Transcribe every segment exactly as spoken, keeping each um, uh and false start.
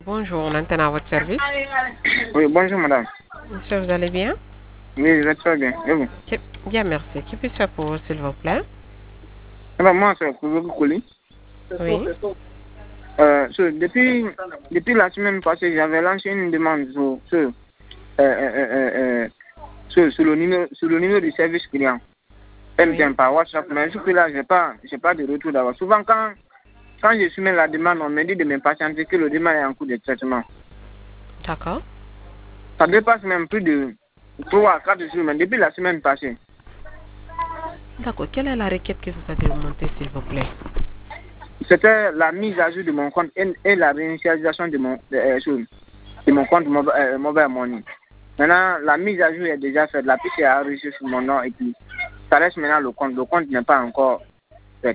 Bonjour, on entend à votre service. Oui, bonjour madame. Monsieur, vous allez bien? Oui, je vais très bien. Et vous? Bien, merci. Qui puis-je faire pour vous, s'il vous plaît? Alors, moi, c'est Kouzoku Kouli. Oui. Euh, so, depuis, depuis la semaine passée, j'avais lancé une demande sur, sur, euh, euh, euh, euh, sur, sur le, numéro, sur le numéro du service client. Elle vient par WhatsApp, mais jusque-là, je n'ai pas, j'ai pas de retour d'abord. Souvent, quand, quand je soumets la demande, on me dit de m'impatienter que le demande est en cours de traitement. D'accord. Ça dépasse même plus de trois à quatre jours, mais depuis la semaine passée. D'accord. Quelle est la requête que vous avez remontée, s'il vous plaît? C'était la mise à jour de mon compte et, et la réinitialisation de mon, de, euh, de mon compte mobile, euh, mobile money. Maintenant, la mise à jour est déjà faite. La puce est enregistrée sur mon nom et puis ça reste maintenant le compte. Le compte n'est pas encore fait.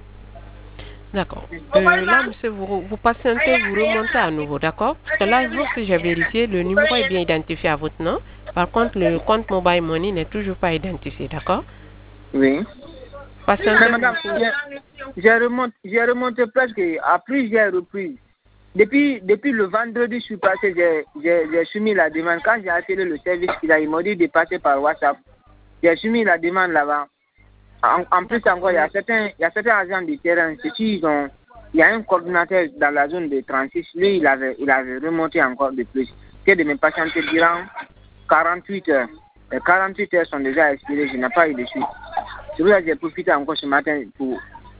D'accord. Euh, là, monsieur, vous, vous patientez, vous remontez à nouveau, d'accord? Parce que là, lorsque j'ai vérifié, le numéro est bien identifié à votre nom. Par contre, le compte mobile money n'est toujours pas identifié, d'accord? Oui. Patientez. Mais madame, j'ai remonté, j'ai remonté presque à plusieurs reprises. Depuis, depuis le vendredi, je suis passé, j'ai soumis la demande. Quand j'ai appelé le service, il m'a dit de passer par WhatsApp. J'ai soumis la demande là-bas. En, en plus encore, il y a certains, il y a certains agents du terrain. Ils ont, il y a un coordinateur dans la zone de trente-six. Lui, il avait, il avait remonté encore de plus. Que de mes patienter durant quarante-huit heures. Les quarante-huit heures sont déjà expirées. Je n'ai pas eu de suite. C'est pour ça que j'ai profité encore ce matin pour,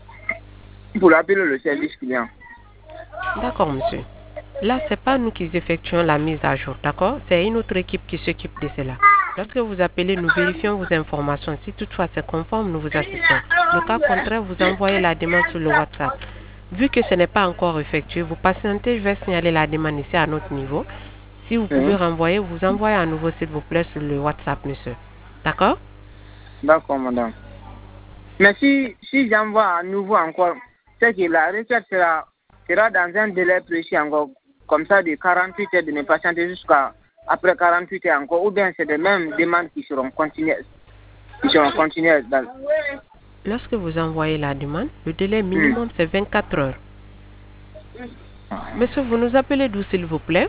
pour appeler le service client. D'accord, monsieur. Là, ce n'est pas nous qui effectuons la mise à jour, d'accord? C'est une autre équipe qui s'occupe de cela. Lorsque vous appelez, nous vérifions vos informations. Si toutefois c'est conforme, nous vous assistons. Le cas contraire, vous envoyez la demande sur le WhatsApp. Vu que ce n'est pas encore effectué, vous patientez, je vais signaler la demande ici à notre niveau. Si vous pouvez renvoyer, vous envoyez à nouveau, s'il vous plaît, sur le WhatsApp, monsieur. D'accord? D'accord, madame. Mais si, si j'envoie à nouveau encore, c'est que la requête sera, sera dans un délai précis encore, comme ça, de quarante-huit heures de ne patienter jusqu'à après quarante-huit heures encore, ou bien c'est les mêmes demandes qui seront continuées. Qui seront continuées dans... Lorsque vous envoyez la demande, le délai minimum mmh. c'est vingt-quatre heures. Monsieur, vous nous appelez d'où, s'il vous plaît?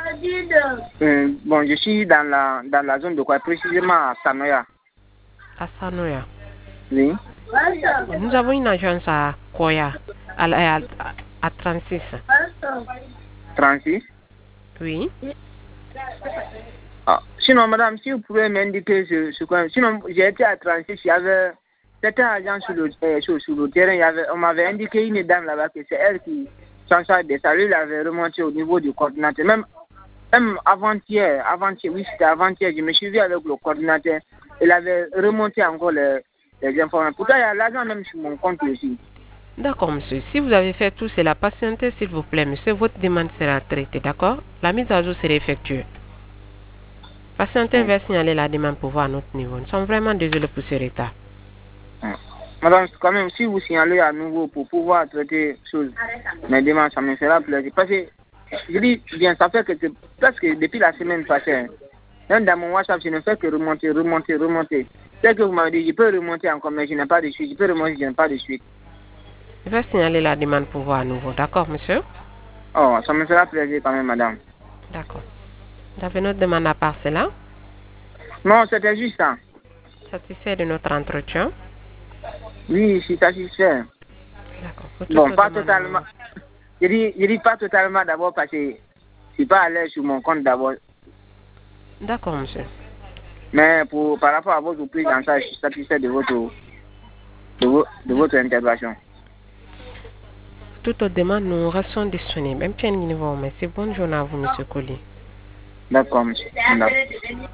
euh, Bon, je suis dans la, dans la zone de quoi, précisément à Sanoya. À Sanoya? Oui. Nous avons une agence à Koya, à, à, à trente-six. trente-six? Oui. Ah, sinon, madame, si vous pouvez m'indiquer ce, ce coin. Sinon, j'ai été à trente-six, il y avait certains agents sur le, euh, sur, sur le terrain. Il y avait, on m'avait indiqué une dame là-bas que c'est elle qui s'en charge de ça. Lui, il avait remonté au niveau du coordinateur. Même, même avant-hier, avant-hier, oui, c'était avant-hier, je me suis vu avec le coordinateur. Il avait remonté encore les, les informations. Pourtant, il y a l'argent même sur mon compte aussi. D'accord, monsieur. Si vous avez fait tout cela, patientez, s'il vous plaît, monsieur. Votre demande sera traitée, d'accord? La mise à jour sera effectuée. Patientez, je vais signaler la demande pour voir à notre niveau. Nous sommes vraiment désolés pour ce retard. Madame, quand même, si vous signalez à nouveau pour pouvoir traiter choses, mes demandes, ça me fera plaisir. Parce que, je dis bien, ça fait que presque depuis la semaine passée, même dans mon WhatsApp, je ne fais que remonter, remonter, remonter. C'est que vous m'avez dit, je peux remonter encore, mais je n'ai pas de suite. Je peux remonter, je n'ai pas de suite. Je vais signaler la demande pour voir à nouveau. D'accord, monsieur? Oh, ça me fera plaisir quand même, madame. D'accord. Vous avez notre demande à part cela? Non, c'était juste ça. Satisfait de notre entretien? Oui, je suis satisfait. D'accord. Bon, pas totalement. Je dis, je dis pas totalement d'abord parce que je ne suis pas à l'aise sur mon compte d'abord. D'accord, monsieur. Mais pour, par rapport à votre prise en charge, je suis satisfait de votre, de, vo, de votre intervention. Toutes les demandes nous restons disponibles. Un petit niveau, merci. Bonne journée à vous, monsieur Colli. D'accord, monsieur.